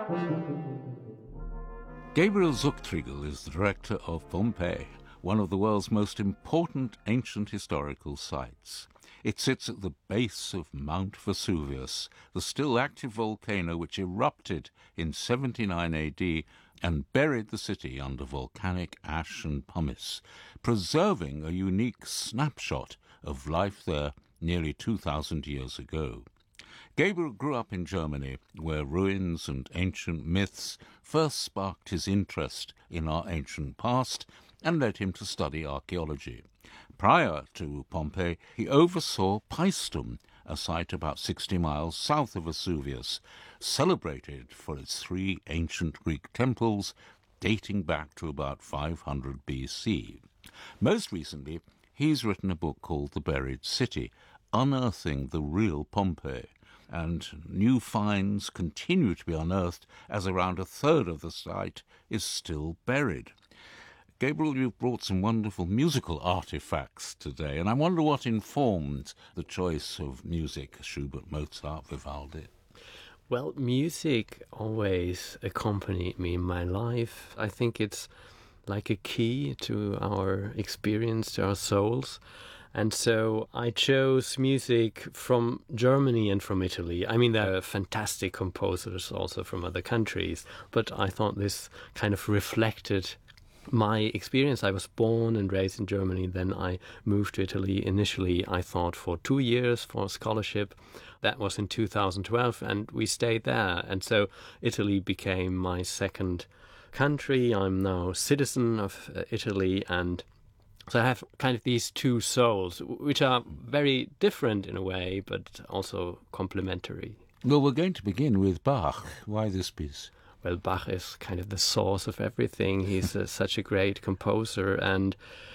Gabriel Zuchtriegel is the director of Pompeii, one of the world's most important ancient historical sites. It sits at the base of Mount Vesuvius, the still active volcano which erupted in 79 AD and buried the city under volcanic ash and pumice, preserving a unique snapshot of life there nearly 2,000 years ago. Gabriel grew up in Germany, where ruins and ancient myths first sparked his interest in our ancient past and led him to study archaeology. Prior to Pompeii, he oversaw Paestum, a site about 60 miles south of Vesuvius, celebrated for its 3 ancient Greek temples dating back to about 500 BC. Most recently, he's written a book called The Buried City, Unearthing the Real Pompeii, and new finds continue to be unearthed as around a third of the site is still buried. Gabriel, you've brought some wonderful musical artifacts today, and I wonder what informed the choice of music, Schubert, Mozart, Vivaldi. Well, music always accompanied me in my life. I think it's like a key to our experience, to our souls. And so I chose music from Germany and from Italy. I mean, there are fantastic composers also from other countries, but I thought this kind of reflected my experience. I was born and raised in Germany, then I moved to Italy. Initially, I thought for 2 years for a scholarship. That was in 2012, and we stayed there. And so Italy became my second country. I'm now citizen of Italy, and so I have kind of these two souls, which are very different in a way, but also complementary. Well, we're going to begin with Bach. Why this piece? Well, Bach is kind of the source of everything. He's such a great composer, and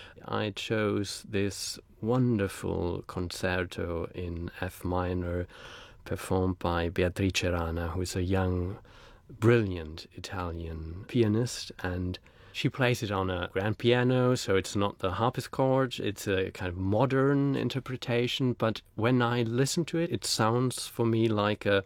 I chose this wonderful concerto in F minor performed by Beatrice Rana, who is a young, brilliant Italian pianist, and she plays it on a grand piano, so it's not the harpsichord. It's a kind of modern interpretation, but when I listen to it, it sounds for me like a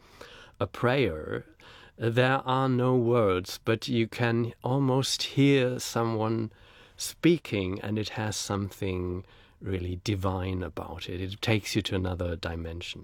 prayer. There are no words, but you can almost hear someone speaking, and it has something really divine about it. It takes you to another dimension.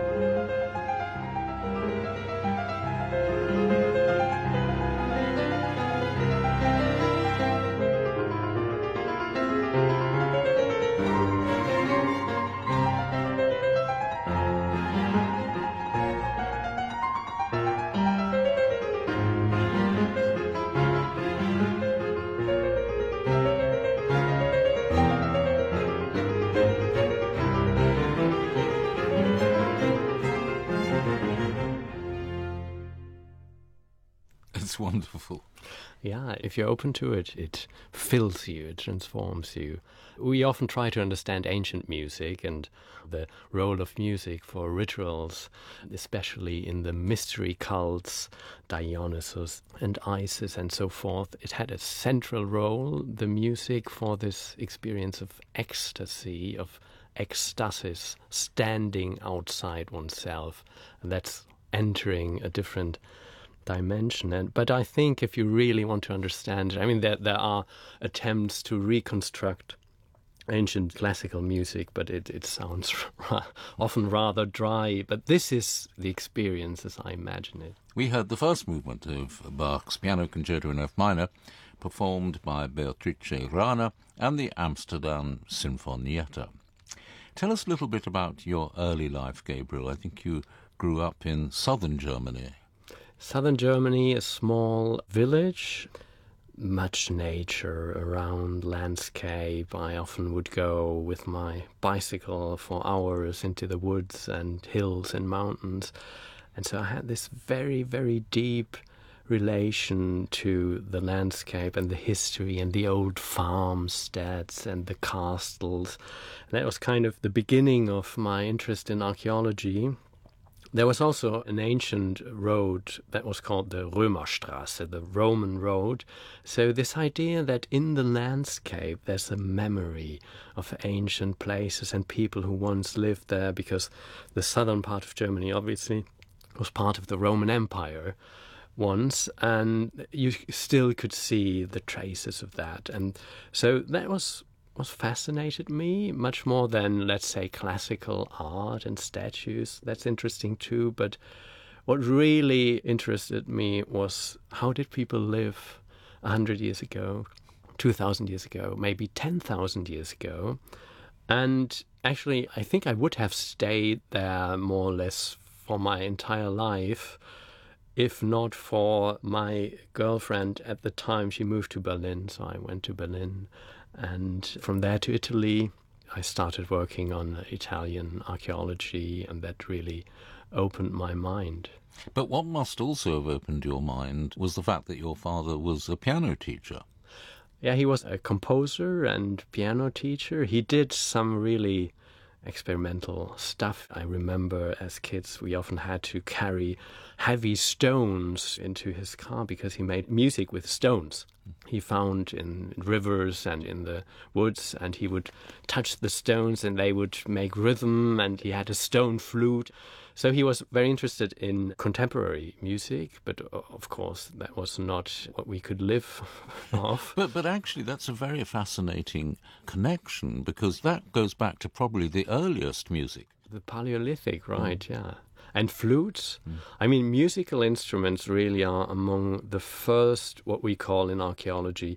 It's wonderful. Yeah, if you're open to it, it fills you, it transforms you. We often try to understand ancient music and the role of music for rituals, especially in the mystery cults, Dionysus and Isis and so forth. It had a central role, the music, for this experience of ecstasy, of ecstasis, standing outside oneself. And that's entering a different dimension. But I think if you really want to understand it, I mean, there are attempts to reconstruct ancient classical music, but it sounds often rather dry. But this is the experience as I imagine it. We heard the first movement of Bach's Piano Concerto in F minor, performed by Beatrice Rana and the Amsterdam Sinfonietta. Tell us a little bit about your early life, Gabriel. I think you grew up in southern Germany. Southern Germany, a small village, much nature around, landscape. I often would go with my bicycle for hours into the woods and hills and mountains. And so I had this very, very deep relation to the landscape and the history and the old farmsteads and the castles. And that was kind of the beginning of my interest in archaeology. There was also an ancient road that was called the Römerstraße, the Roman road. So this idea that in the landscape there's a memory of ancient places and people who once lived there, because the southern part of Germany obviously was part of the Roman Empire once, and you still could see the traces of that. And so that was fascinated me much more than, let's say, classical art and statues. That's interesting too, but what really interested me was how did people live 100 years ago, 2,000 years ago, maybe 10,000 years ago. And actually, I think I would have stayed there more or less for my entire life if not for my girlfriend at the time. She moved to Berlin, so I went to Berlin. And from there to Italy, I started working on Italian archaeology, and that really opened my mind. But what must also have opened your mind was the fact that your father was a piano teacher. Yeah, he was a composer and piano teacher. He did some really experimental stuff. I remember as kids we often had to carry heavy stones into his car because he made music with stones he found in rivers and in the woods, and he would touch the stones and they would make rhythm, and he had a stone flute. So he was very interested in contemporary music, but of course that was not what we could live off. But actually that's a very fascinating connection, because that goes back to probably the earliest music. The Paleolithic, right, yeah. And flutes. I mean, musical instruments really are among the first, what we call in archaeology,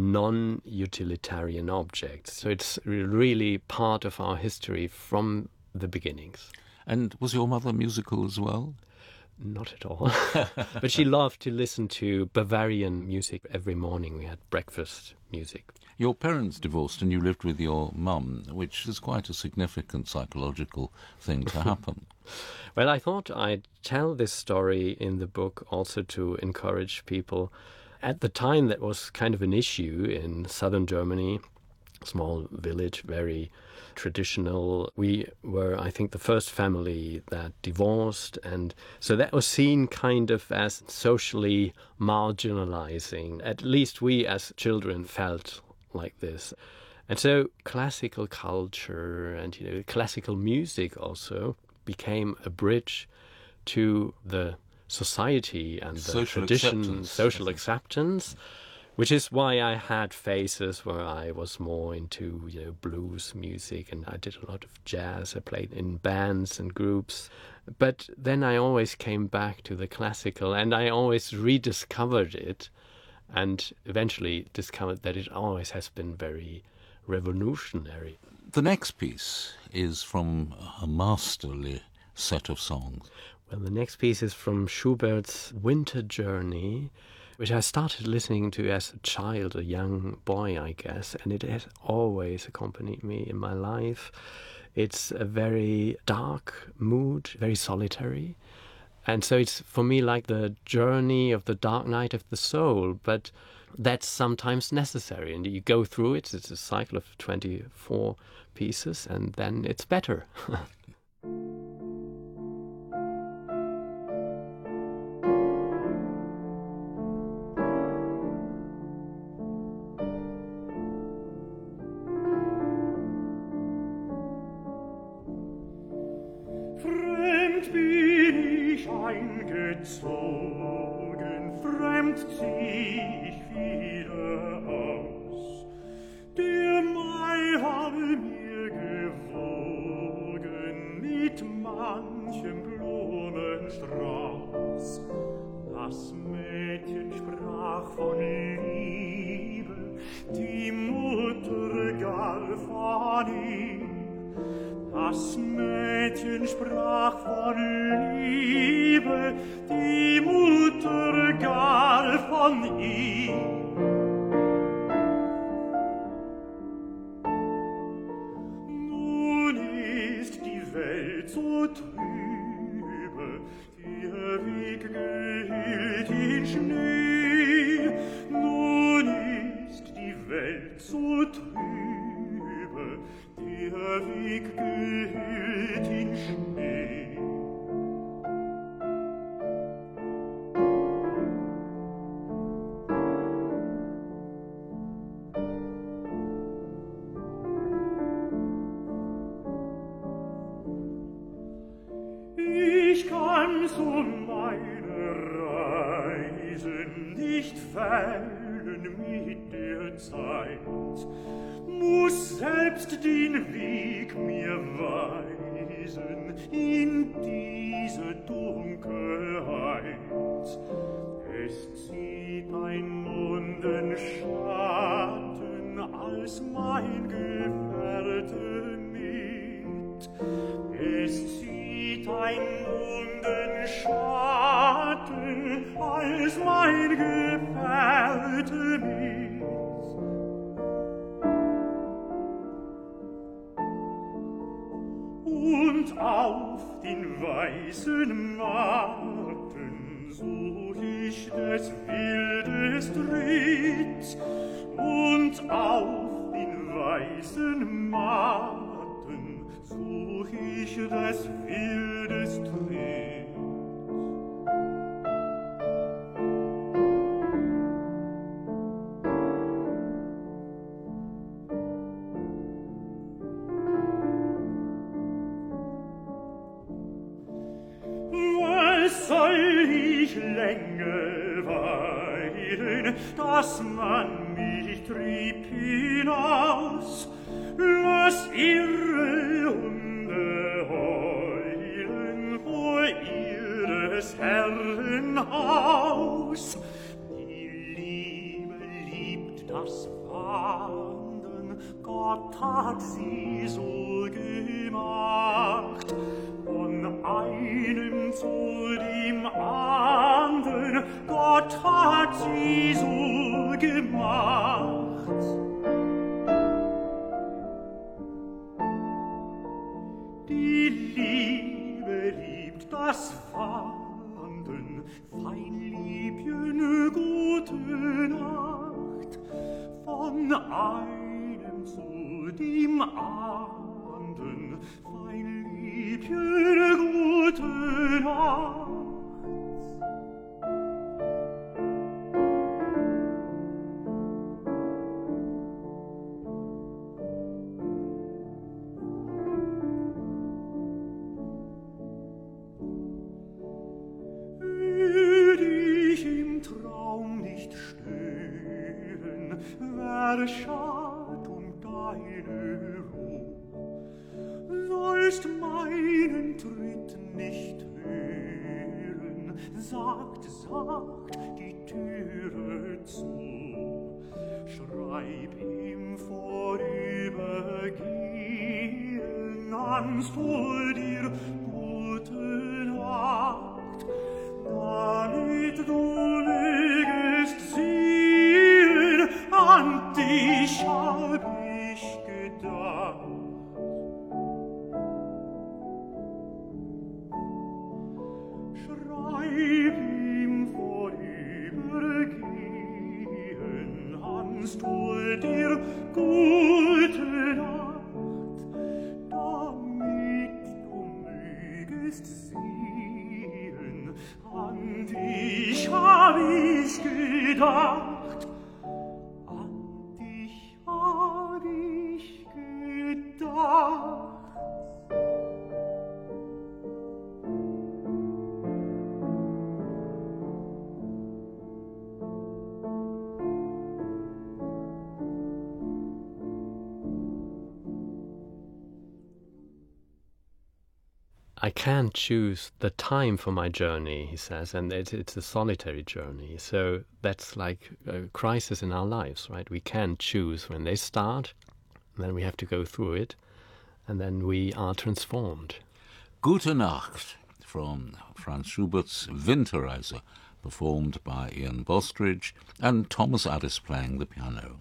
non-utilitarian objects. So it's really part of our history from the beginnings. And was your mother musical as well? Not at all. But she loved to listen to Bavarian music every morning. We had breakfast music. Your parents divorced and you lived with your mum, which is quite a significant psychological thing to happen. Well, I thought I'd tell this story in the book also to encourage people. At the time, that was kind of an issue in southern Germany, small village, very traditional. We were, I think, the first family that divorced, and so that was seen kind of as socially marginalizing. At least we as children felt like this. And so classical culture and classical music also became a bridge to the society and the social tradition, acceptance. social acceptance, which is why I had phases where I was more into blues music, and I did a lot of jazz. I played in bands and groups, but then I always came back to the classical, and I always rediscovered it, and eventually discovered that it always has been very revolutionary. The next piece is from a masterly set of songs. Well, the next piece is from Schubert's Winter Journey, which I started listening to as a child, a young boy, I guess, and it has always accompanied me in my life. It's a very dark mood, very solitary. And so it's, for me, like the journey of the dark night of the soul, but that's sometimes necessary. And you go through it. It's a cycle of 24 pieces, and then it's better. Fremd bin ich eingezogen, fremd zieh ich wieder aus. Der Mai habe mir gewogen mit manchem Blumenstrauß. Das Mädchen sprach von Liebe, die Mutter gar von ihm. Das Mädchen sprach von Liebe, die Mutter gar von ihm. Nun ist die Welt so trübe, ihr Weg gehüllt in Schnee. Nun ist die Welt so trübe, der Weg gehüllt in Schnee. Ich kann so meine Reisen nicht fällen mit der Zeit, muss selbst den Weg mir weisen in diese Dunkelheit. Es zieht ein Mondenschatten als mein Gefährte mit. Es zieht ein Mondenschatten als mein Gefährte mit. Und auf den weißen Matten such ich des Wildes Tritt. Und auf den weißen Matten such ich des Wildes Tritt. Soll ich länger weilen, dass man mich trieb hinaus? Lass ihre Hunde heulen vor ihres Herren Haus. Die Liebe liebt das Wandern, Gott hat sie so gemacht. Von einem zu dem anderen, Gott hat sie so gemacht. Die Liebe liebt das Wandern, fein Liebchen, gute Nacht. Von einem zu dem anderen, fein Liebchen, gute Nacht. Würd ich im Traum nicht stören, nicht hören, sagt die Türe zu. Schreib ihm vorübergehen, anstwohl dir gute Nacht, damit du mögest sehen, an dich hab ich gedacht. Schreib ihm vorübergehen, anstwohl dir gute Nacht, damit du mögest sehen, an dich hab ich gedacht, an dich hab ich gedacht. I can't choose the time for my journey, he says, and it's a solitary journey. So that's like a crisis in our lives, right? We can't choose when they start, and then we have to go through it, and then we are transformed. Gute Nacht from Franz Schubert's Winterreise, performed by Ian Bostridge and Thomas Addis playing the piano.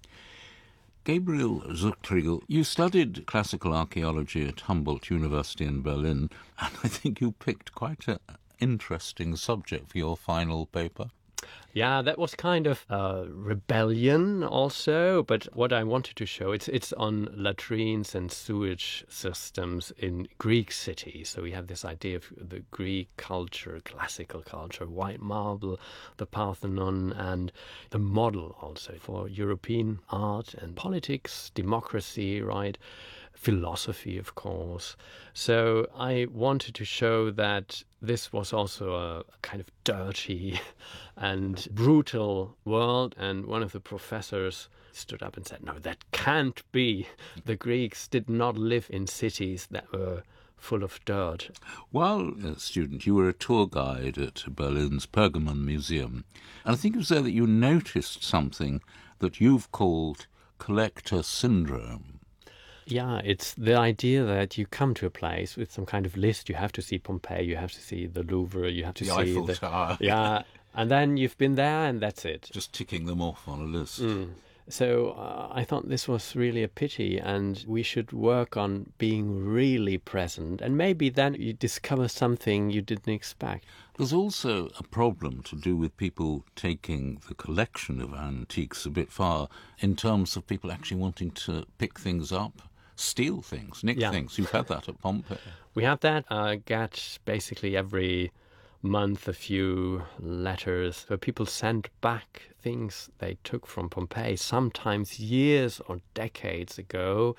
Gabriel Zuchtriegel, you studied classical archaeology at Humboldt University in Berlin, and I think you picked quite an interesting subject for your final paper. Yeah, that was kind of a rebellion also, but what I wanted to show, it's on latrines and sewage systems in Greek cities. So we have this idea of the Greek culture, classical culture, white marble, the Parthenon, and the model also for European art and politics, democracy, right? Philosophy, of course. So I wanted to show that this was also a kind of dirty and brutal world. And one of the professors stood up and said, no, that can't be. The Greeks did not live in cities that were full of dirt. While a student, you were a tour guide at Berlin's Pergamon Museum. And I think it was there that you noticed something that you've called collector syndrome. Yeah, it's the idea that you come to a place with some kind of list. You have to see Pompeii, you have to see the Louvre, you have to see Eiffel Tower. Yeah, and then you've been there and that's it. Just ticking them off on a list. So I thought this was really a pity, and we should work on being really present, and maybe then you discover something you didn't expect. There's also a problem to do with people taking the collection of antiques a bit far in terms of people actually wanting to pick things up, steal things, nick things. You've had that at Pompeii. We have that. I get basically every month a few letters where people send back things they took from Pompeii, sometimes years or decades ago.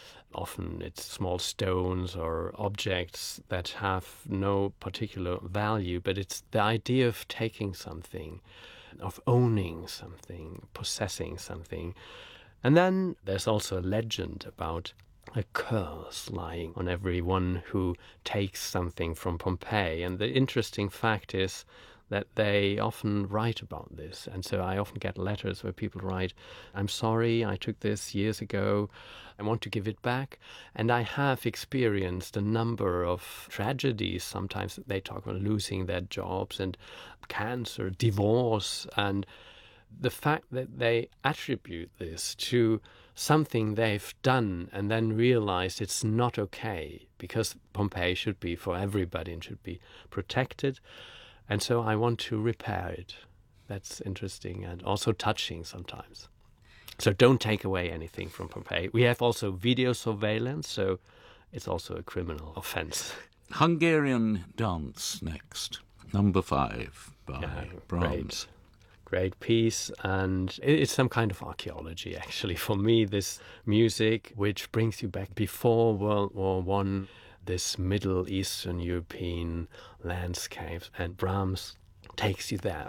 Often it's small stones or objects that have no particular value, but it's the idea of taking something, of owning something, possessing something. And then there's also a legend about a curse lying on everyone who takes something from Pompeii. And the interesting fact is that they often write about this. And so I often get letters where people write, I'm sorry, I took this years ago, I want to give it back. And I have experienced a number of tragedies. Sometimes they talk about losing their jobs and cancer, divorce, and the fact that they attribute this to something they've done and then realized it's not okay, because Pompeii should be for everybody and should be protected. And so I want to repair it. That's interesting and also touching sometimes. So don't take away anything from Pompeii. We have also video surveillance, so it's also a criminal offense. Hungarian dance next, number 5 by Brahms. Great piece, and it's some kind of archaeology, actually. For me, this music, which brings you back before World War I, this Middle Eastern European landscape, and Brahms takes you there.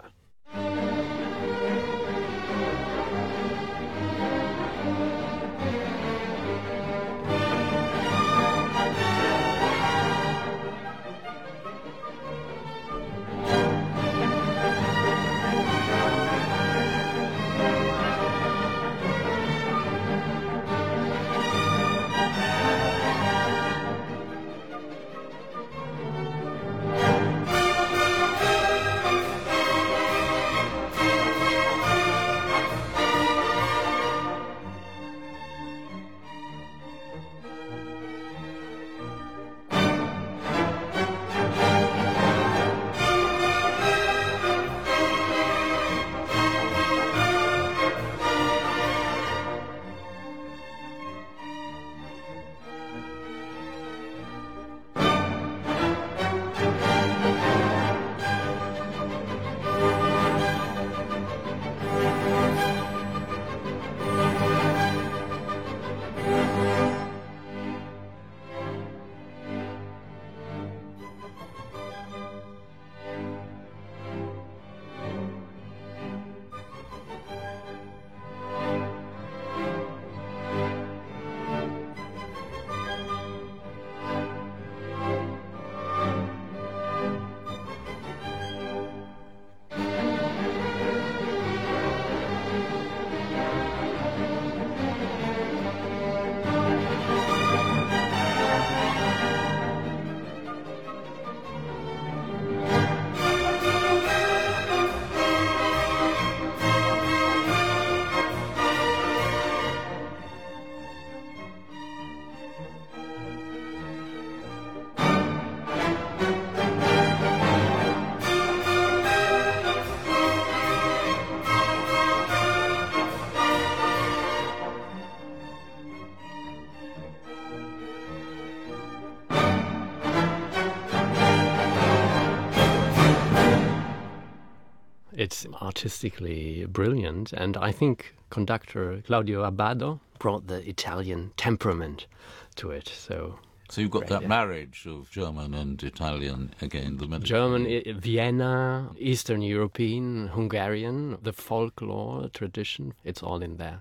It's artistically brilliant, and I think conductor Claudio Abbado brought the Italian temperament to it. So you've got that marriage of German and Italian again, the Mediterranean. German, Vienna, Eastern European, Hungarian, the folklore tradition, it's all in there.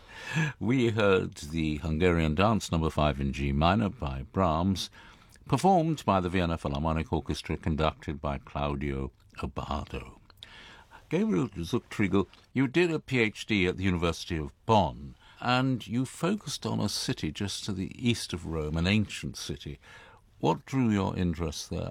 We heard the Hungarian Dance No. 5 in G minor by Brahms, performed by the Vienna Philharmonic Orchestra, conducted by Claudio Abbado. Gabriel Zuchtriegel, you did a PhD at the University of Bonn, and you focused on a city just to the east of Rome, an ancient city. What drew your interest there?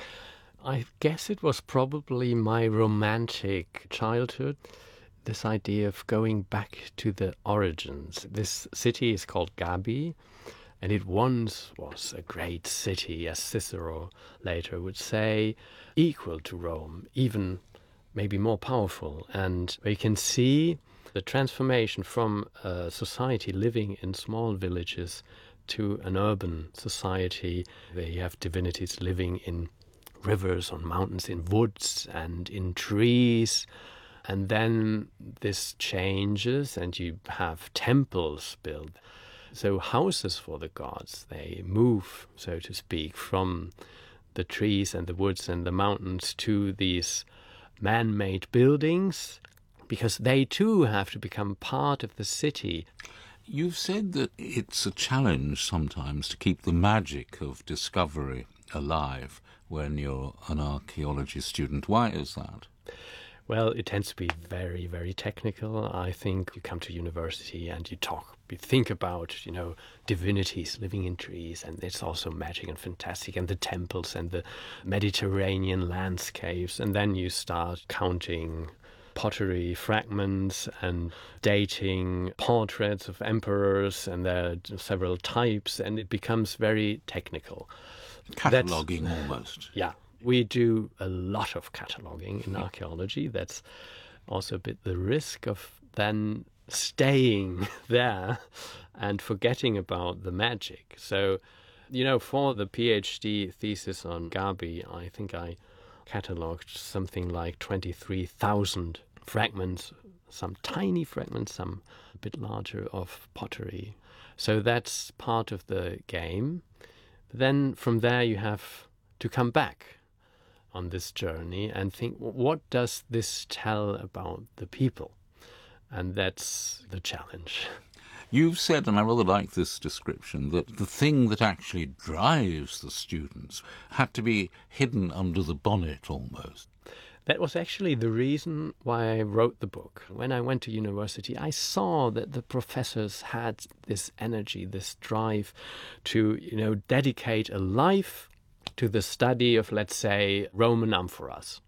I guess it was probably my romantic childhood, this idea of going back to the origins. This city is called Gabi, and it once was a great city, as Cicero later would say, equal to Rome, even maybe more powerful. And we can see the transformation from a society living in small villages to an urban society where you have divinities living in rivers, on mountains, in woods and in trees. And then this changes and you have temples built. So houses for the gods, they move, so to speak, from the trees and the woods and the mountains to these man-made buildings, because they too have to become part of the city. You've said that it's a challenge sometimes to keep the magic of discovery alive when you're an archaeology student. Why is that? Well, it tends to be very, very technical. I think you come to university and you think about, divinities living in trees, and it's also magic and fantastic, and the temples and the Mediterranean landscapes, and then you start counting pottery fragments and dating portraits of emperors, and there are several types, and it becomes very technical. Cataloguing almost. Yeah. We do a lot of cataloguing in archaeology. That's also a bit the risk of then staying there and forgetting about the magic. So, for the PhD thesis on Gabi, I think I catalogued something like 23,000 fragments, some tiny fragments, some a bit larger, of pottery. So that's part of the game. Then from there you have to come back on this journey and think, what does this tell about the people? And that's the challenge. You've said, and I rather like this description, that the thing that actually drives the students had to be hidden under the bonnet almost. That was actually the reason why I wrote the book. When I went to university, I saw that the professors had this energy, this drive to, dedicate a life to the study of, let's say, Roman amphoras.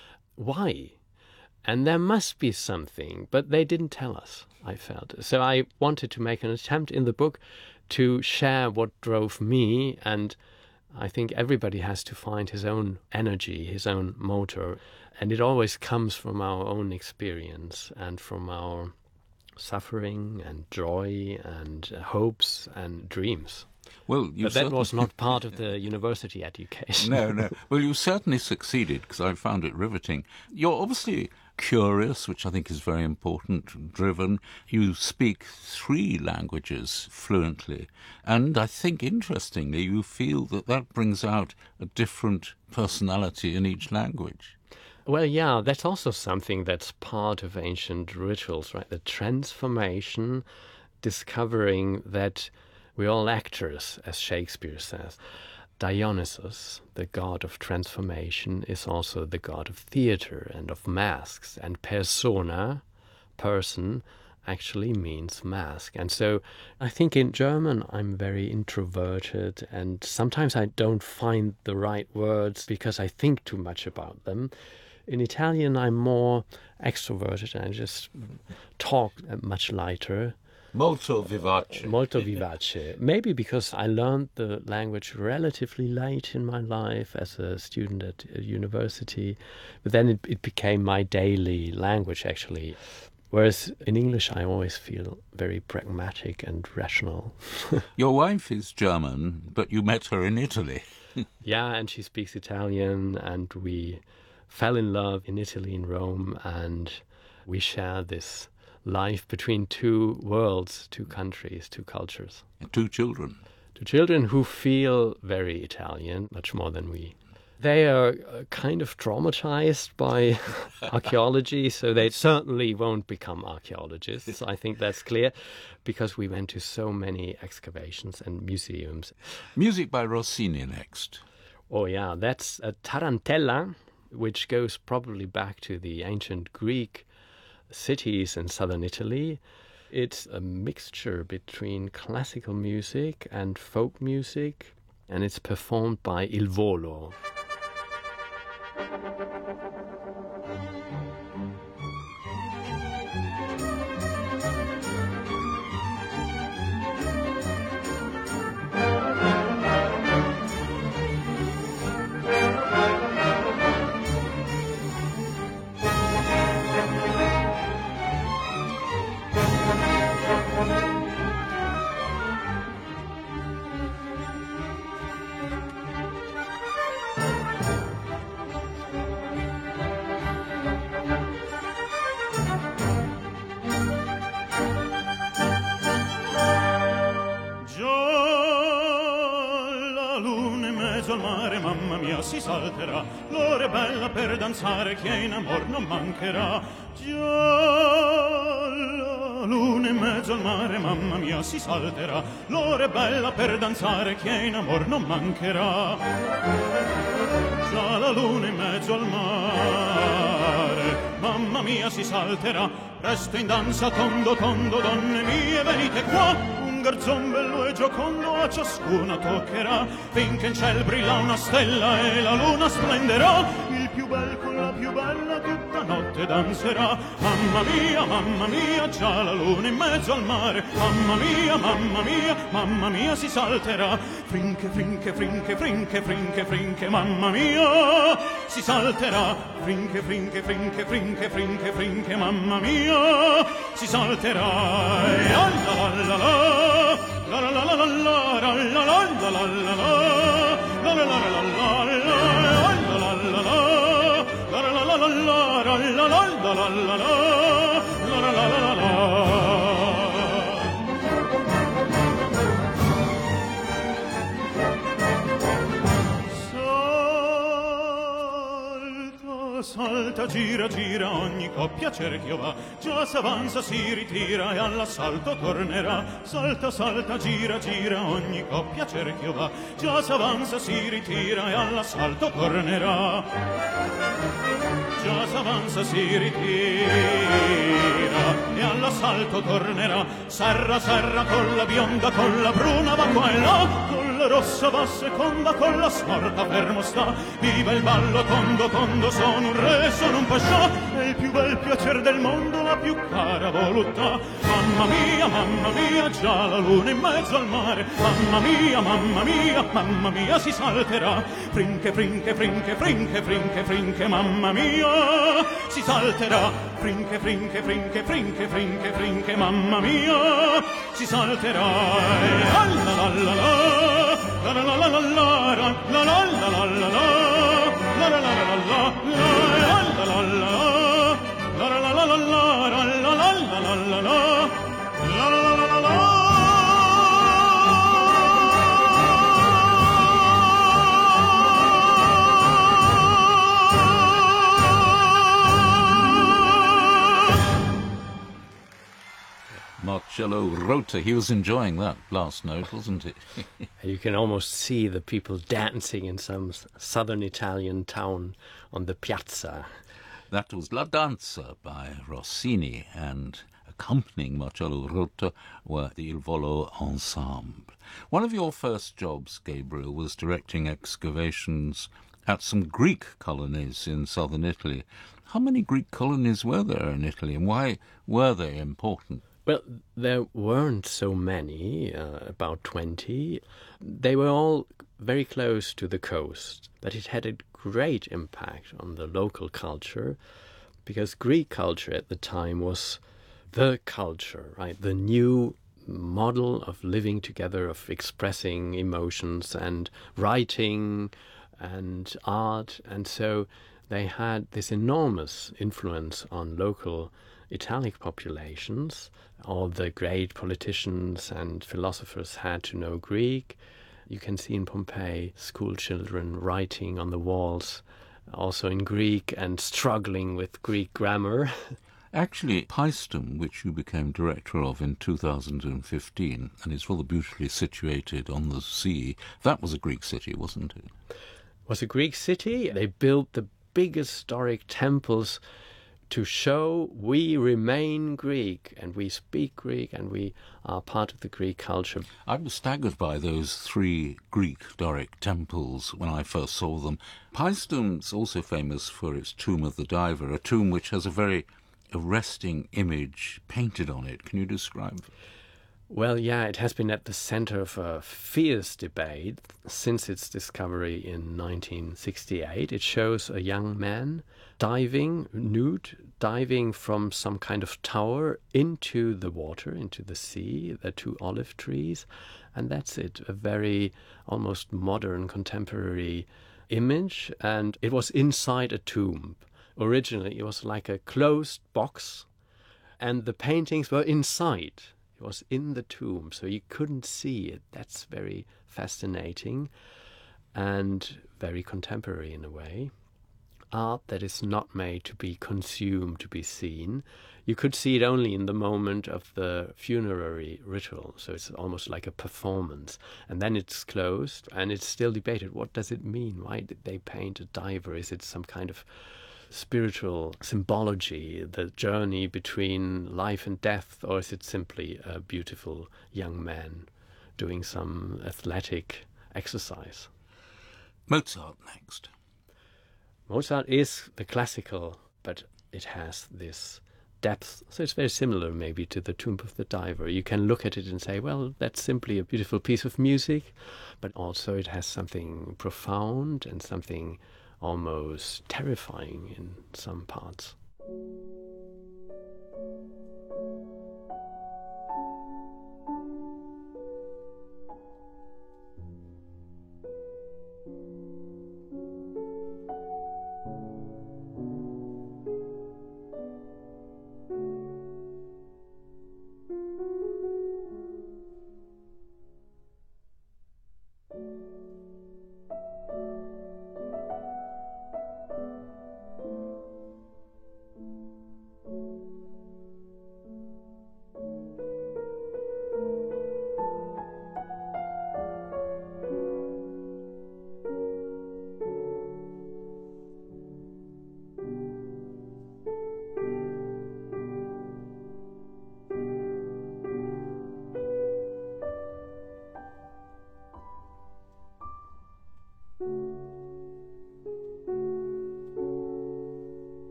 Why? And there must be something, but they didn't tell us, I felt. So I wanted to make an attempt in the book to share what drove me, and I think everybody has to find his own energy, his own motor, and it always comes from our own experience and from our suffering and joy and hopes and dreams. Well, but that was not part of the university education. No. Well, you certainly succeeded, because I found it riveting. You're obviously curious, which I think is very important, driven. You speak 3 languages fluently. And I think, interestingly, you feel that brings out a different personality in each language. Well, yeah, that's also something that's part of ancient rituals, right? The transformation, discovering that we're all actors, as Shakespeare says. Dionysus, the god of transformation, is also the god of theater and of masks. And persona, person, actually means mask. And so I think in German I'm very introverted, and sometimes I don't find the right words because I think too much about them. In Italian I'm more extroverted and I just talk much lighter. Molto vivace. Molto vivace. Maybe because I learned the language relatively late in my life as a student at a university. But then it became my daily language, actually. Whereas in English, I always feel very pragmatic and rational. Your wife is German, but you met her in Italy. Yeah, and she speaks Italian, and we fell in love in Italy, in Rome, and we share this life between two worlds, two countries, two cultures. And 2 children. 2 children who feel very Italian, much more than we. They are kind of traumatized by archaeology, so they certainly won't become archaeologists. I think that's clear, because we went to so many excavations and museums. Music by Rossini next. Oh yeah, that's a tarantella, which goes probably back to the ancient Greek cities in southern Italy. It's a mixture between classical music and folk music, and it's performed by Il Volo. Mamma mia, si salterà, l'ora è bella per danzare, chi è in amor non mancherà. Già la luna in mezzo al mare, mamma mia, si salterà, l'ora è bella per danzare, chi è in amor non mancherà. Già la luna in mezzo al mare, mamma mia, si salterà, presto in danza tondo tondo, donne mie, venite qua. Un garzon bello e giocondo a ciascuna toccherà, finché in ciel brilla una stella e la luna splenderà. Il più bel con la più bella tutta notte danzerà. Mamma mia, già la luna in mezzo al mare. Mamma mia, si salterà. Frinche, frinche, frinche, frinche, frinche, frinche, mamma mia, si salterà. Frinche, frinche, frinche, frinche, frinche, frinche, mamma mia, si salterà. E alla la la la. La la la la la la la la la la la la la la la la la. Salta, gira, gira, ogni coppia cerchio va, già s'avanza, si ritira e all'assalto tornerà. Salta, salta, gira, gira, ogni coppia cerchio va, già s'avanza, si ritira e all'assalto tornerà. Già s'avanza, si ritira e all'assalto tornerà. Serra, serra, con la bionda, con la bruna va qua e là, con la rossa va seconda, con la smorta fermo sta. Viva il ballo tondo, tondo, sono un re, sono un pascià, è il più bel piacer del mondo, la più cara voluttà. Mamma mia, già la luna in mezzo al mare. Mamma mia, si salterà. Frinche, frinche, frinche, frinche, frinche, frinche, mamma mia, si salterà. Frinche, frinche, frinche, frinche, frinche, frinche, mamma mia, si salterà. La la la la la la la la la la la la la la la la la la Marcello Rota, he was enjoying that last note, wasn't he? You can almost see the people dancing in some southern Italian town on the piazza. That was La Danza by Rossini, and accompanying Marcello Rota were the Il Volo Ensemble. One of your first jobs, Gabriel, was directing excavations at some Greek colonies in southern Italy. How many Greek colonies were there in Italy, and why were they important? Well, there weren't so many, about 20. They were all very close to the coast, but it had a great impact on the local culture, because Greek culture at the time was the culture, right? The new model of living together, of expressing emotions and writing and art, and so they had this enormous influence on local Italic populations. All the great politicians and philosophers had to know Greek. You can see in Pompeii school children writing on the walls, also in Greek, and struggling with Greek grammar. Actually, Paestum, which you became director of in 2015, and is rather beautifully situated on the sea, that was a Greek city, wasn't it? Was a Greek city. They built the big historic temples to show we remain Greek and we speak Greek and we are part of the Greek culture. I was staggered by those 3 Greek Doric temples when I first saw them. Paestum's also famous for its Tomb of the Diver, a tomb which has a very arresting image painted on it. Can you describe it? Well, yeah, it has been at the center of a fierce debate since its discovery in 1968. It shows a young man diving, nude, diving from some kind of tower into the water, into the sea. There are 2 olive trees, and that's it, a very almost modern, contemporary image. And it was inside a tomb. Originally, it was like a closed box, and the paintings were inside. It was in the tomb, so you couldn't see it. That's very fascinating and very contemporary in a way. Art that is not made to be consumed, to be seen. You could see it only in the moment of the funerary ritual, so it's almost like a performance. And then it's closed, and it's still debated. What does it mean? Why did they paint a diver? Is it some kind of spiritual symbology, the journey between life and death, or is it simply a beautiful young man doing some athletic exercise? Mozart next. Mozart is the classical, but it has this depth. So it's very similar maybe to the Tomb of the Diver. You can look at it and say, well, that's simply a beautiful piece of music, but also it has something profound and something almost terrifying in some parts.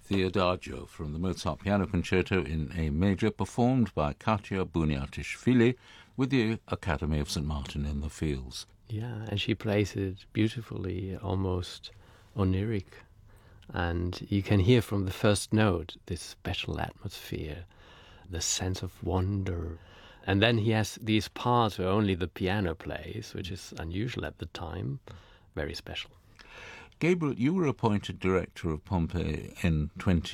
the Adagio from the Mozart Piano Concerto in A major, performed by Katya Bunyatishvili with the Academy of St. Martin in the Fields. Yeah, and she plays it beautifully, almost oniric. And you can hear from the first note this special atmosphere, the sense of wonder. And then he has these parts where only the piano plays, which is unusual at the time, very special. Gabriel, you were appointed director of Pompeii in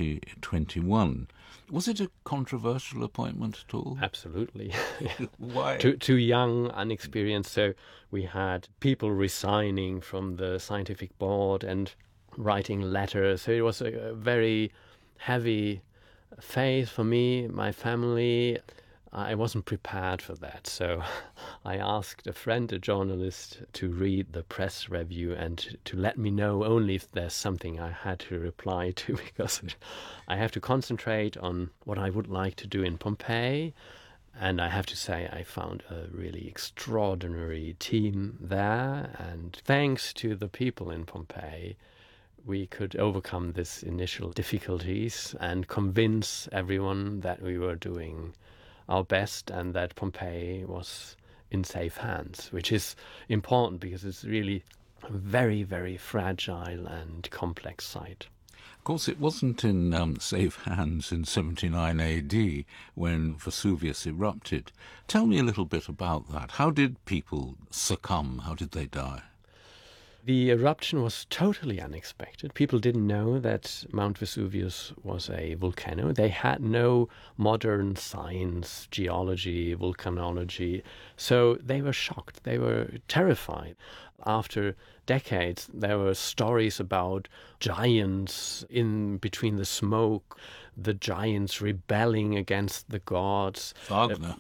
2021. Was it a controversial appointment at all? Absolutely. Why? Too young, unexperienced. So we had people resigning from the scientific board and writing letters. So it was a very heavy phase for me, my family. I wasn't prepared for that. So I asked a friend, a journalist, to read the press review and to let me know only if there's something I had to reply to, because I have to concentrate on what I would like to do in Pompeii. And I have to say, I found a really extraordinary team there. And thanks to the people in Pompeii, we could overcome these initial difficulties and convince everyone that we were doing our best and that Pompeii was in safe hands, which is important because it's really a very, very fragile and complex site. Of course, it wasn't in safe hands in 79 AD when Vesuvius erupted. Tell me a little bit about that. How did people succumb? How did they die? The eruption was totally unexpected. People didn't know that Mount Vesuvius was a volcano. They had no modern science, geology, volcanology. So they were shocked. They were terrified. After decades, there were stories about giants in between the smoke, the giants rebelling against the gods. Wagner.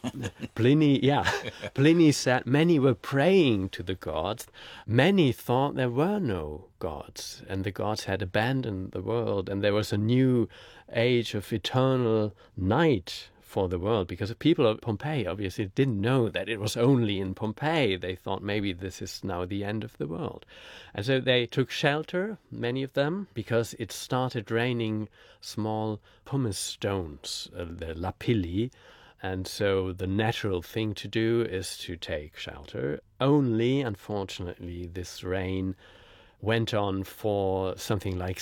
Pliny said many were praying to the gods. Many thought there were no gods, and the gods had abandoned the world, and there was a new age of eternal night for the world, because the people of Pompeii obviously didn't know that it was only in Pompeii. They thought maybe this is now the end of the world. And so they took shelter, many of them, because it started raining small pumice stones, the lapilli. And so the natural thing to do is to take shelter. Only, unfortunately, this rain went on for something like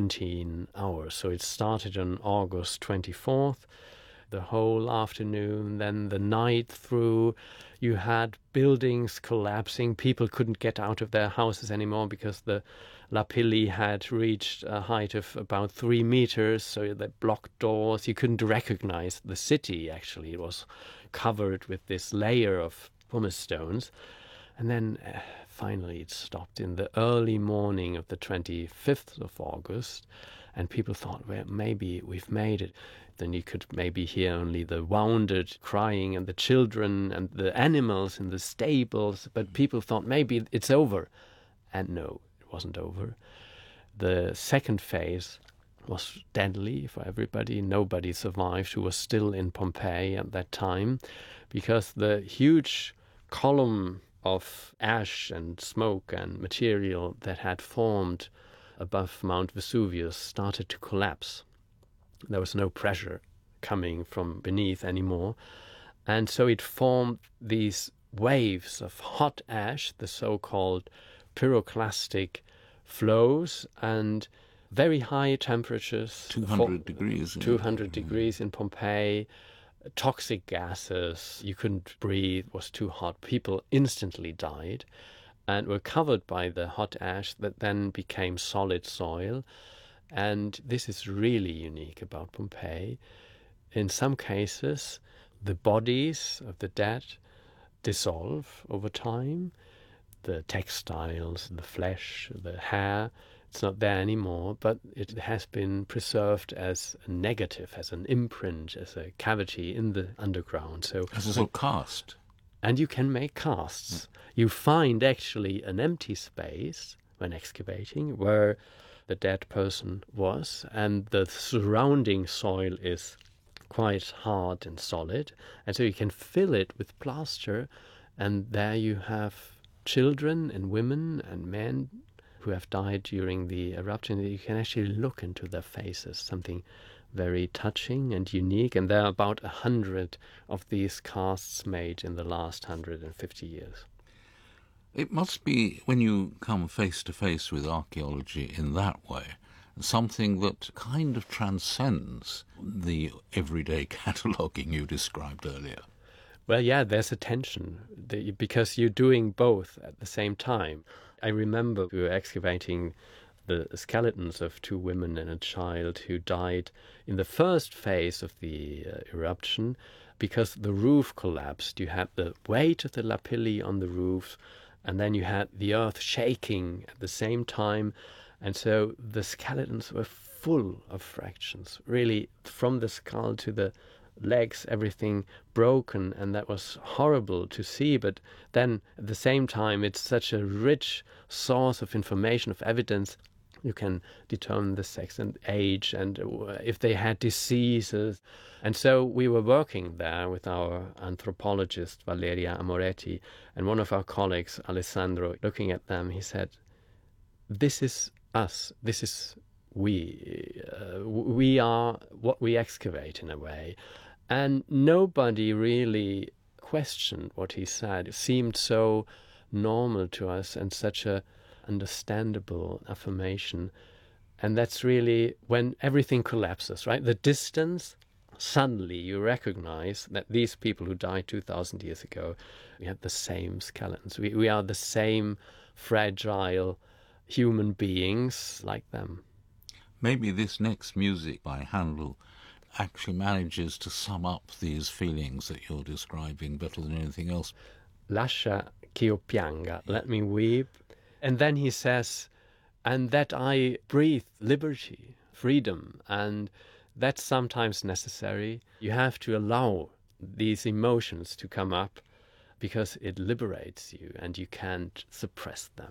17 hours. So it started on August 24th. The whole afternoon, then the night through, you had buildings collapsing. People couldn't get out of their houses anymore because the lapilli had reached a height of about 3 meters, so they blocked doors. You couldn't recognize the city, actually. It was covered with this layer of pumice stones. And then finally it stopped in the early morning of the 25th of August, and people thought, well, maybe we've made it. Then you could maybe hear only the wounded crying and the children and the animals in the stables, but people thought maybe it's over. And no, it wasn't over. The second phase was deadly for everybody. Nobody survived who was still in Pompeii at that time, because the huge column of ash and smoke and material that had formed above Mount Vesuvius started to collapse. There was no pressure coming from beneath anymore. And so it formed these waves of hot ash, the so-called pyroclastic flows, and very high temperatures. 200 degrees. 200 degrees in Pompeii. Toxic gases. You couldn't breathe. It was too hot. People instantly died and were covered by the hot ash that then became solid soil. And this is really unique about Pompeii. In some cases, the bodies of the dead dissolve over time. The textiles, the flesh, the hair, it's not there anymore, but it has been preserved as a negative, as an imprint, as a cavity in the underground. So as a sort of cast. And you can make casts. You find actually an empty space when excavating where the dead person was, and the surrounding soil is quite hard and solid, and so you can fill it with plaster, and there you have children and women and men who have died during the eruption, you can actually look into their faces, something very touching and unique. And there are about 100 of these casts made in the last 150 years. It must be, when you come face to face with archaeology in that way, something that kind of transcends the everyday cataloguing you described earlier. Well, yeah, there's a tension because you're doing both at the same time. I remember we were excavating the skeletons of 2 women and a child who died in the first phase of the eruption because the roof collapsed. You had the weight of the lapilli on the roofs, and then you had the earth shaking at the same time. And so the skeletons were full of fractions, really from the skull to the legs, everything broken, and that was horrible to see. But then at the same time, it's such a rich source of information, of evidence. You can determine the sex and age and if they had diseases. And so we were working there with our anthropologist, Valeria Amoretti, and one of our colleagues, Alessandro, looking at them, he said, "This is us, this is we. We are what we excavate in a way." And nobody really questioned what he said. It seemed so normal to us and such a understandable affirmation. And that's really when everything collapses, right? The distance, suddenly you recognize that these people who died 2,000 years ago, we had the same skeletons. We are the same fragile human beings like them. Maybe this next music by Handel actually manages to sum up these feelings that you're describing better than anything else. Lascia ch'io pianga, let me weep. And then he says, and that I breathe liberty, freedom, and that's sometimes necessary. You have to allow these emotions to come up because it liberates you and you can't suppress them.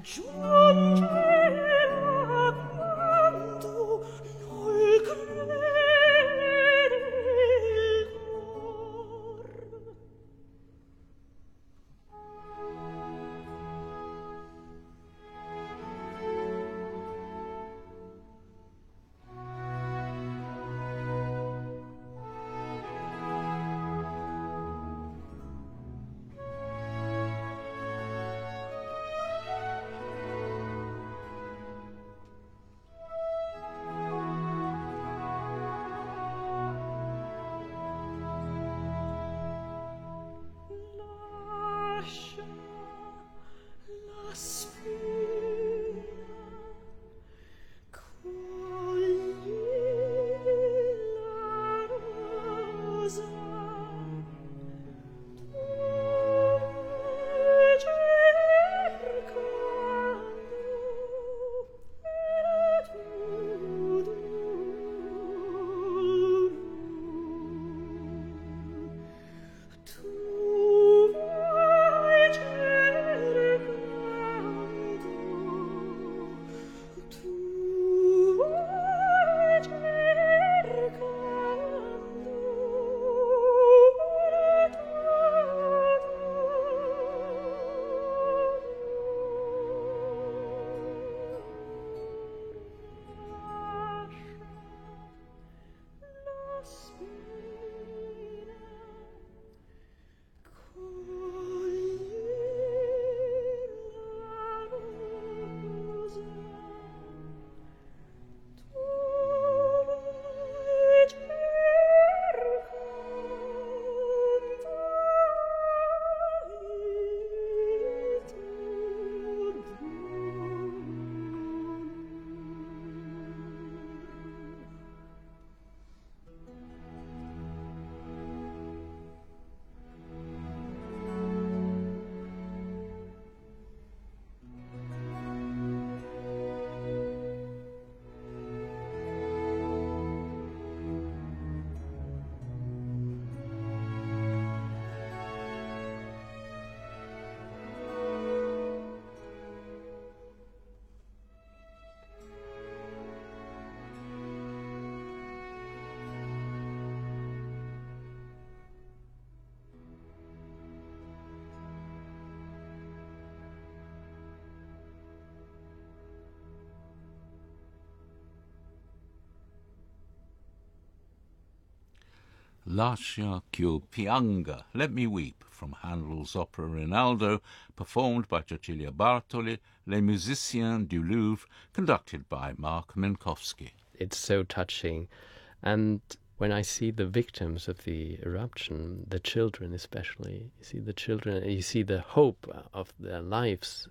Lascia ch'io pianga, Let Me Weep, from Handel's opera Rinaldo, performed by Cecilia Bartoli, Les Musiciens du Louvre, conducted by Mark Minkowski. It's so touching. And when I see the victims of the eruption, the children especially, you see the children, you see the hope of their lives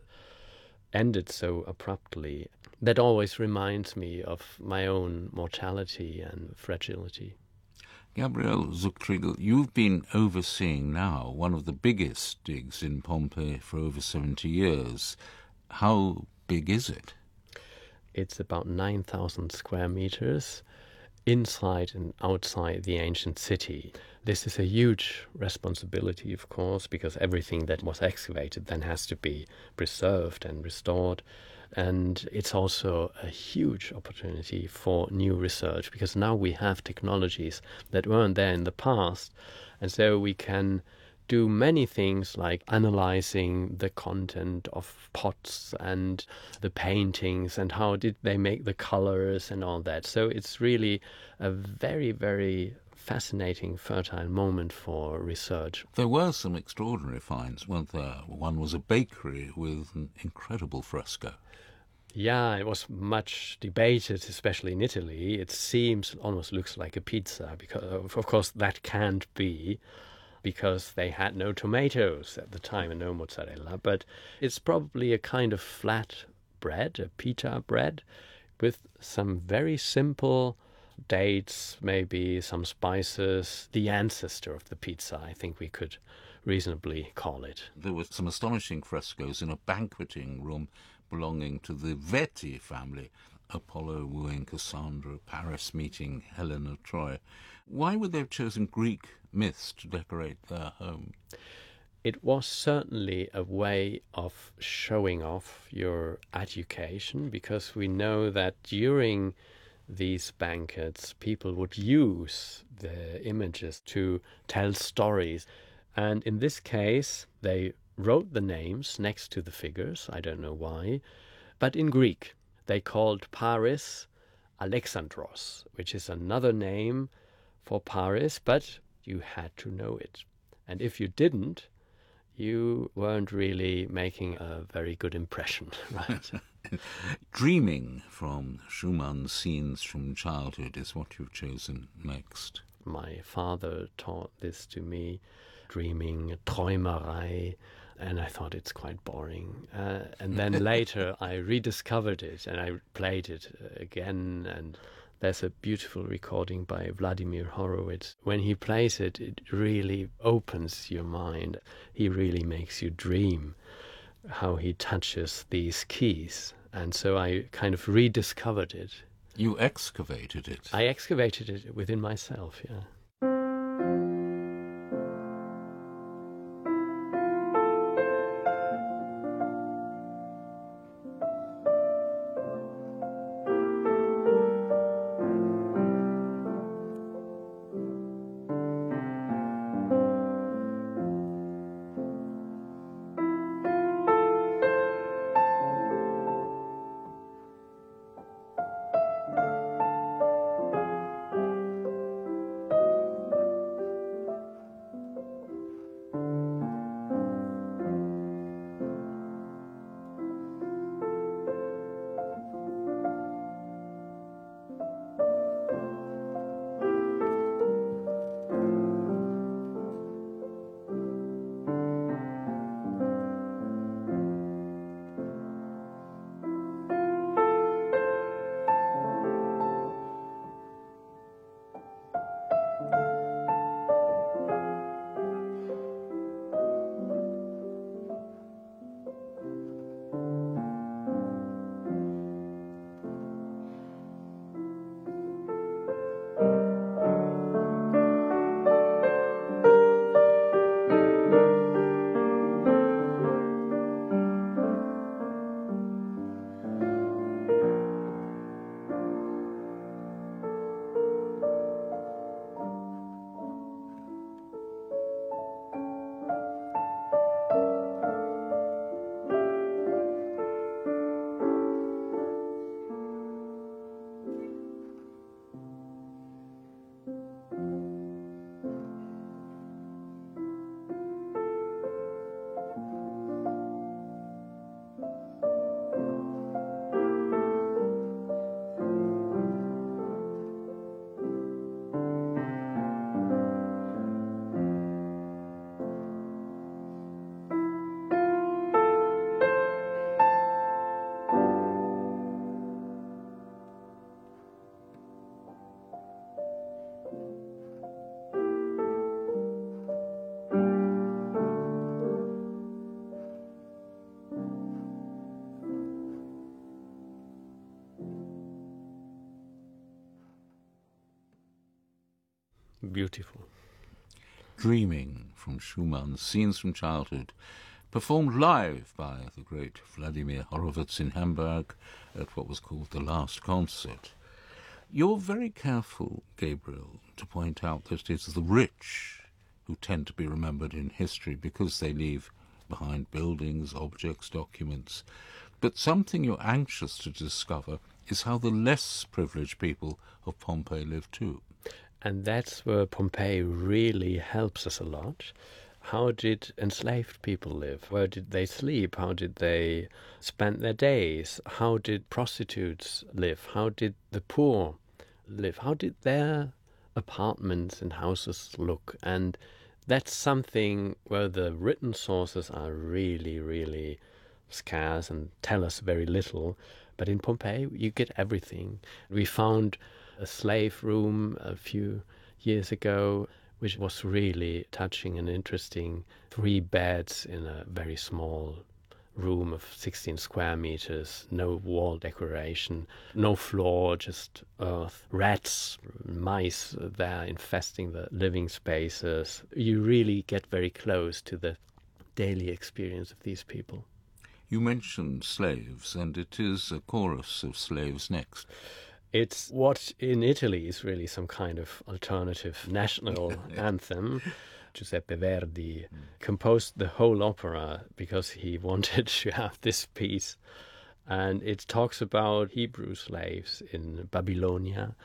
ended so abruptly. That always reminds me of my own mortality and fragility. Gabriel Zuchtriegel, you've been overseeing now one of the biggest digs in Pompeii for over 70 years. How big is it? It's about 9,000 square meters inside and outside the ancient city. This is a huge responsibility, of course, because everything that was excavated then has to be preserved and restored. And it's also a huge opportunity for new research, because now we have technologies that weren't there in the past. And so we can do many things like analyzing the content of pots and the paintings and how did they make the colors and all that. So it's really a very, very fascinating, fertile moment for research. There were some extraordinary finds, weren't there? One was a bakery with an incredible fresco. Yeah, it was much debated, especially in Italy. It seems, almost looks like a pizza, because of course that can't be, because they had no tomatoes at the time and no mozzarella. But it's probably a kind of flat bread, a pita bread, with some very simple dates, maybe some spices, the ancestor of the pizza, I think we could reasonably call it. There were some astonishing frescoes in a banqueting room belonging to the Veti family, Apollo wooing Cassandra, Paris meeting Helen of Troy. Why would they have chosen Greek myths to decorate their home? It was certainly a way of showing off your education, because we know that during these banquets, people would use the images to tell stories. And in this case, they wrote the names next to the figures. I don't know why. But in Greek, they called Paris Alexandros, which is another name for Paris, but you had to know it. And if you didn't, you weren't really making a very good impression, right? Dreaming from Schumann's Scenes from Childhood is what you've chosen next. My father taught this to me, dreaming, Träumerei, and I thought it's quite boring. And then later I rediscovered it and I played it again, and there's a beautiful recording by Vladimir Horowitz. When he plays it, it really opens your mind. He really makes you dream how he touches these keys. And so I kind of rediscovered it. You excavated it. I excavated it within myself, yeah. Beautiful. Dreaming from Schumann's Scenes from Childhood, performed live by the great Vladimir Horowitz in Hamburg at what was called the Last Concert. You're very careful, Gabriel, to point out that it is the rich who tend to be remembered in history because they leave behind buildings, objects, documents. But something you're anxious to discover is how the less privileged people of Pompeii live too. And that's where Pompeii really helps us a lot. How did enslaved people live? Where did they sleep? How did they spend their days? How did prostitutes live? How did the poor live? How did their apartments and houses look? And that's something where the written sources are really, really scarce and tell us very little. But in Pompeii, you get everything. We found a slave room a few years ago, which was really touching and interesting. 3 beds in a very small room of 16 square meters, no wall decoration, no floor, just earth. Rats, mice there infesting the living spaces. You really get very close to the daily experience of these people. You mentioned slaves, and it is a chorus of slaves next. It's what in Italy is really some kind of alternative national anthem. Giuseppe Verdi composed the whole opera because he wanted to have this piece. And it talks about Hebrew slaves in Babylonia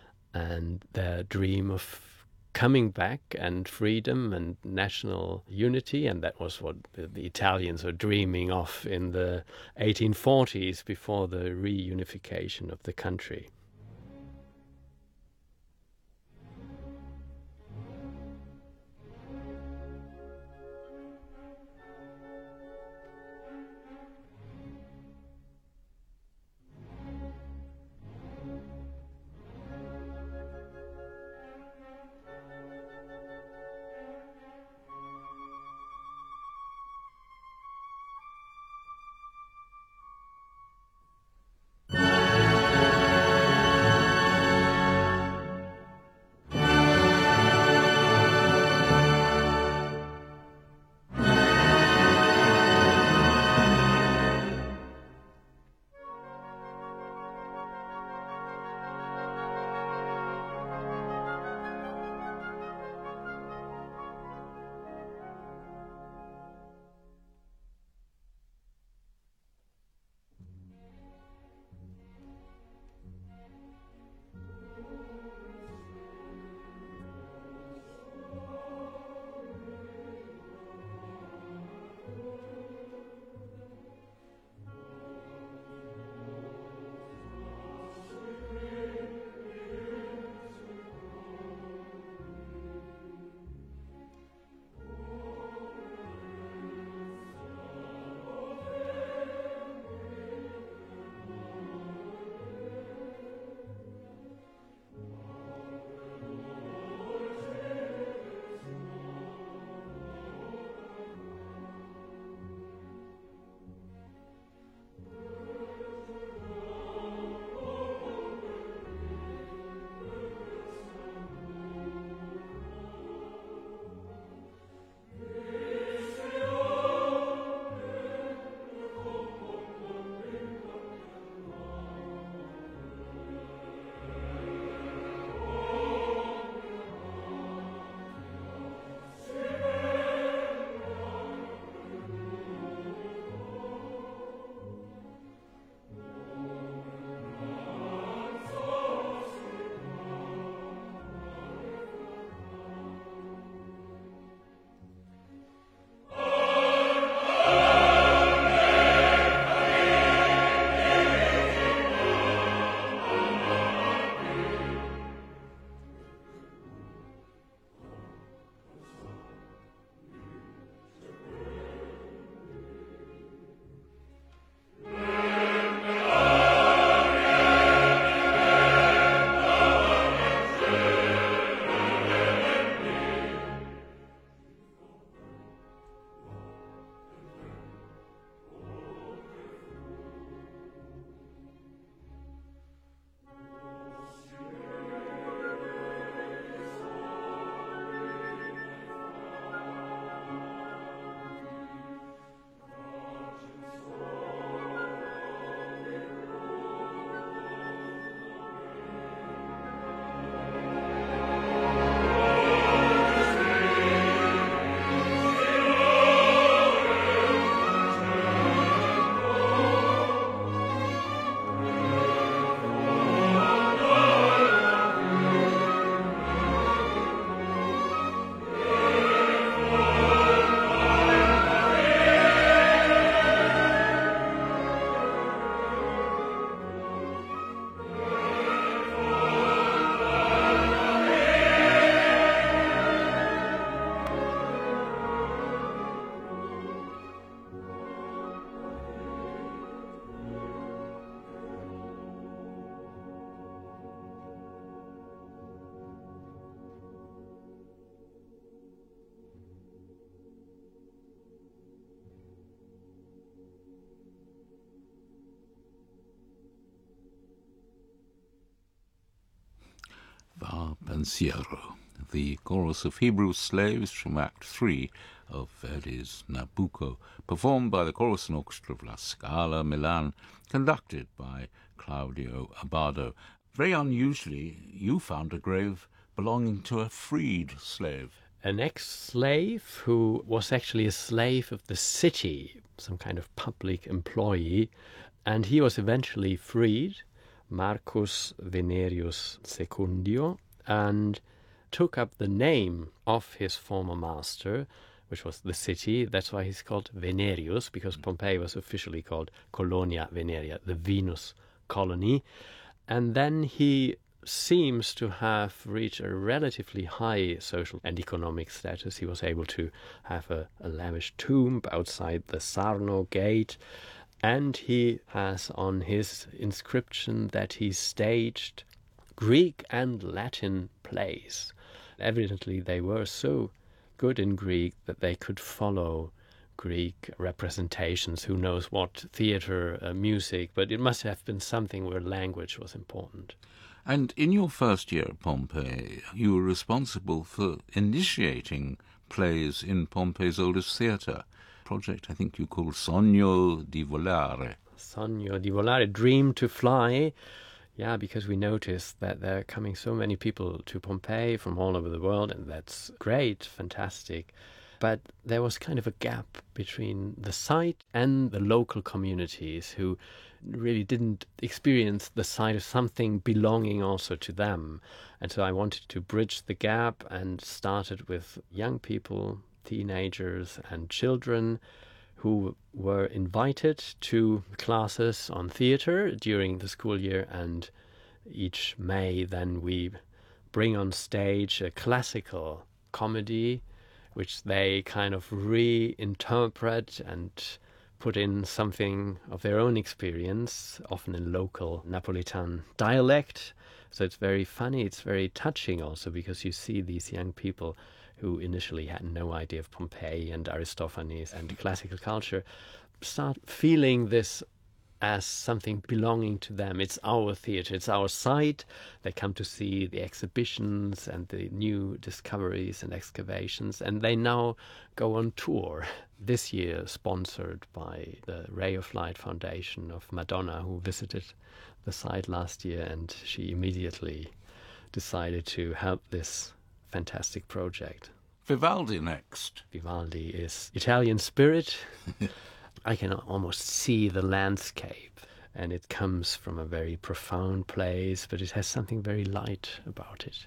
and their dream of coming back and freedom and national unity. And that was what the Italians were dreaming of in the 1840s before the reunification of the country. Va Pensiero, the chorus of Hebrew slaves from Act 3 of Verdi's Nabucco, performed by the Chorus and Orchestra of La Scala, Milan, conducted by Claudio Abbado. Very unusually, you found a grave belonging to a freed slave. An ex-slave who was actually a slave of the city, some kind of public employee, and he was eventually freed, Marcus Venerius Secundio, and took up the name of his former master, which was the city. That's why he's called Venerius, because Pompeii was officially called Colonia Veneria, the Venus colony. And then he seems to have reached a relatively high social and economic status. He was able to have a lavish tomb outside the Sarno gate, and he has on his inscription that he staged Greek and Latin plays. Evidently they were so good in Greek that they could follow Greek representations. Who knows what theatre, music, but it must have been something where language was important. And in your first year at Pompeii, you were responsible for initiating plays in Pompeii's oldest theatre, a project I think you called Sogno di Volare. Sogno di Volare, Dream to Fly. Yeah, because we noticed that there are coming so many people to Pompeii from all over the world, and that's great, fantastic. But there was kind of a gap between the site and the local communities who really didn't experience the site of something belonging also to them. And so I wanted to bridge the gap and started with young people, teenagers and children who were invited to classes on theatre during the school year, and each May then we bring on stage a classical comedy which they kind of reinterpret and put in something of their own experience, often in local Napolitan dialect. So it's very funny, it's very touching also, because you see these young people who initially had no idea of Pompeii and Aristophanes and classical culture start feeling this as something belonging to them. It's our theatre, it's our site. They come to see the exhibitions and the new discoveries and excavations, and they now go on tour. This year sponsored by the Ray of Light Foundation of Madonna, who visited the site last year, and she immediately decided to help this fantastic project. Vivaldi next. Vivaldi is Italian spirit. I can almost see the landscape, and it comes from a very profound place, but it has something very light about it.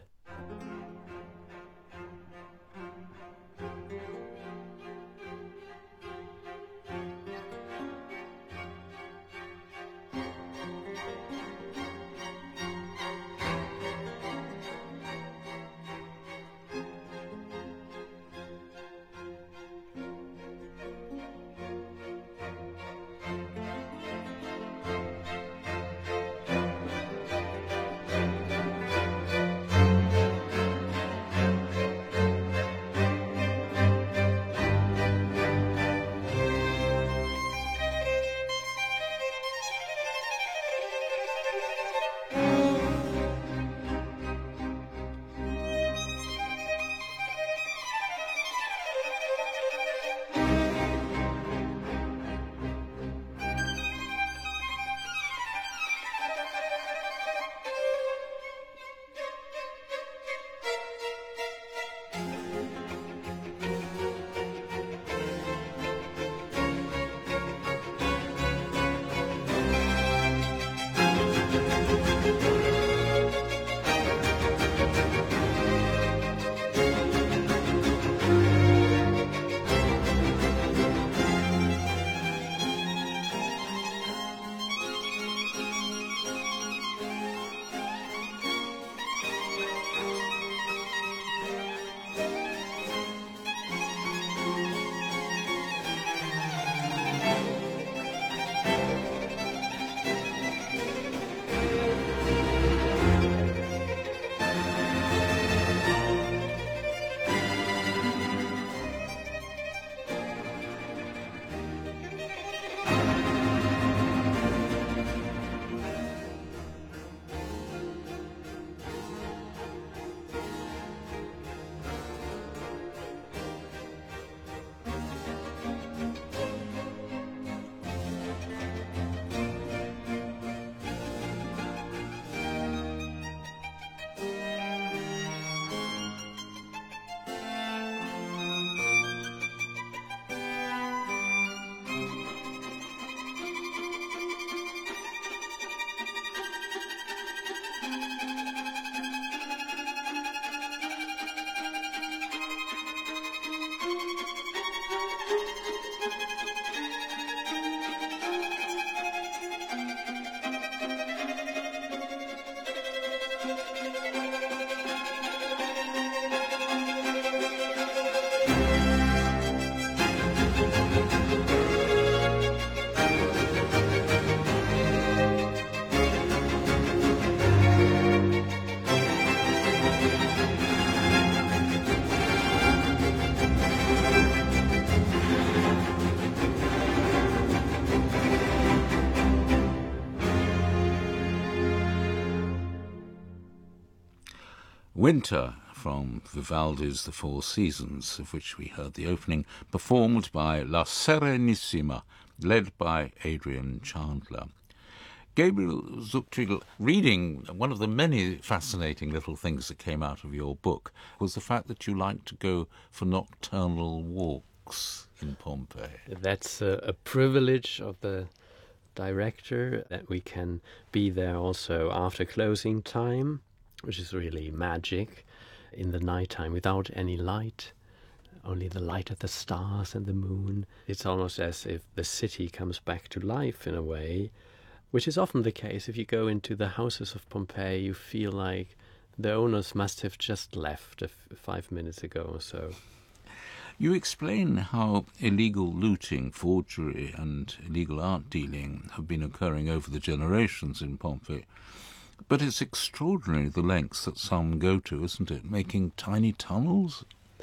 Winter from Vivaldi's The Four Seasons, of which we heard the opening, performed by La Serenissima, led by Adrian Chandler. Gabriel Zuchtriegel, reading one of the many fascinating little things that came out of your book was the fact that you like to go for nocturnal walks in Pompeii. That's a privilege of the director, that we can be there also after closing time, which is really magic, in the nighttime without any light, only the light of the stars and the moon. It's almost as if the city comes back to life in a way, which is often the case. If you go into the houses of Pompeii, you feel like the owners must have just left 5 minutes ago or so. You explain how illegal looting, forgery and illegal art dealing have been occurring over the generations in Pompeii. But it's extraordinary the lengths that some go to, isn't it? Making tiny tunnels?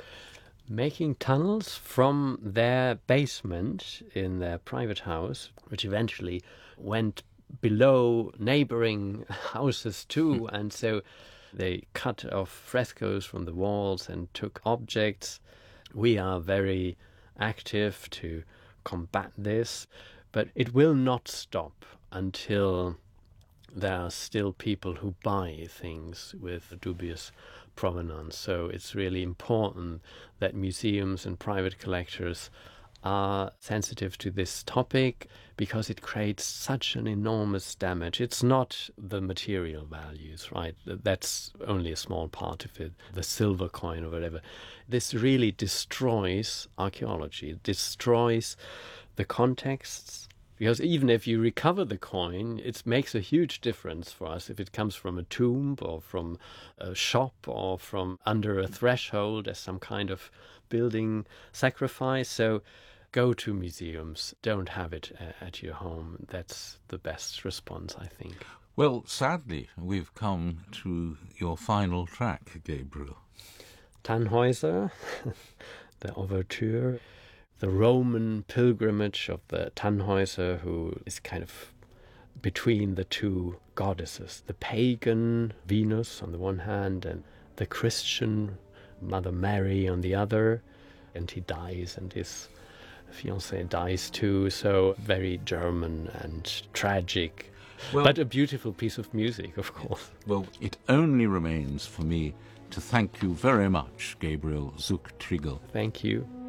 Making tunnels from their basement in their private house, which eventually went below neighboring houses too, and so they cut off frescoes from the walls and took objects. We are very active to combat this, but it will not stop until there are still people who buy things with dubious provenance. So it's really important that museums and private collectors are sensitive to this topic, because it creates such an enormous damage. It's not the material values, right? That's only a small part of it, the silver coin or whatever. This really destroys archaeology. It destroys the contexts, because even if you recover the coin, it makes a huge difference for us if it comes from a tomb or from a shop or from under a threshold as some kind of building sacrifice. So go to museums, don't have it at your home. That's the best response, I think. Well, sadly, we've come to your final track, Gabriel. Tannhäuser, the overture, the Roman pilgrimage of the Tannhäuser, who is kind of between the two goddesses, the pagan Venus on the one hand and the Christian Mother Mary on the other, and he dies and his fiancée dies too, so very German and tragic, but a beautiful piece of music, of course. Well, it only remains for me to thank you very much, Gabriel Zuchtriegel. Thank you.